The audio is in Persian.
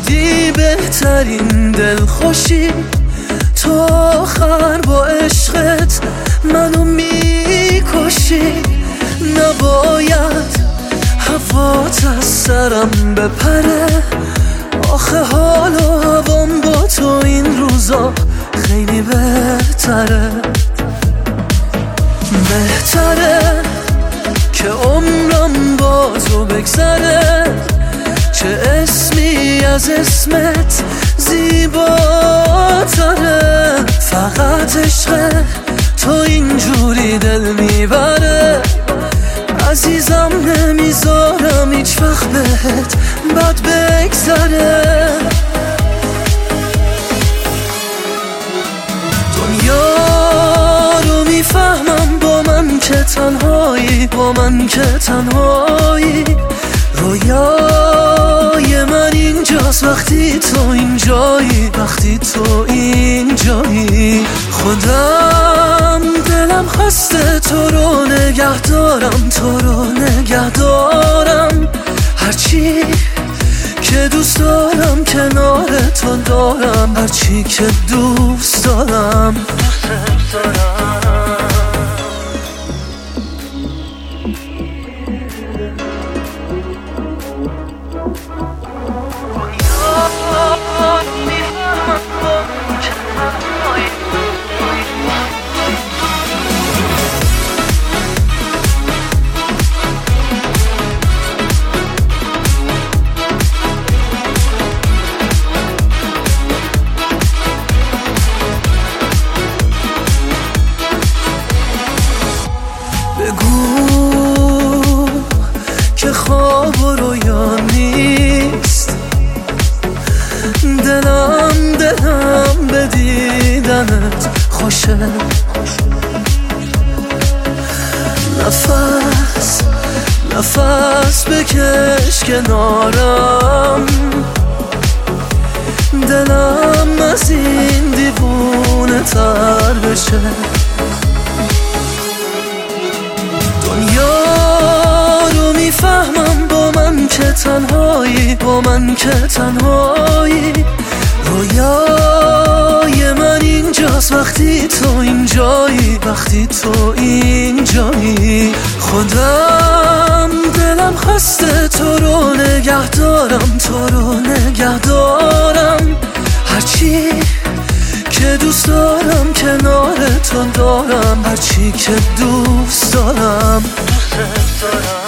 بودی بهترین دلخوشی، تو آخر با عشقت منو میکشی. نباید هوات از سرم بپره، آخه حال و هوام با تو این روزا خیلی بهتره. بهتره که عمرم با تو بگذره، چه اسمی از اسمت زیباتره. فقط عشق تو اینجوری دل میبره، عزیزم نمیذارم هیچ وقت بهت بد بگذره. دنیا رو میفهمم با من که تنهایی، با من که تنهایی. رویای من اینجاست وقتی تو اینجایی، وقتی تو اینجایی. خودم دلم خسته تو رو نگه دارم، تو رو نگه دارم. هرچی که دوست دارم کنار تو دارم، هرچی که دوست دارم. بگو که خواب و رویا نیست، دلم به دیدنت خوشه. نفس بکش کنارم، دلم از این دیوونه تر بشه. دنیا رو میفهمم با من که تنهایی، با من که تنهایی. رویای من اینجاست وقتی تو اینجایی، وقتی تو اینجایی. خودم دلم خسته تو رو نگه دارم، تو رو نگه دارم. هرچی که دوست دارم کنار تو دارم، هرچی که دوست دارم.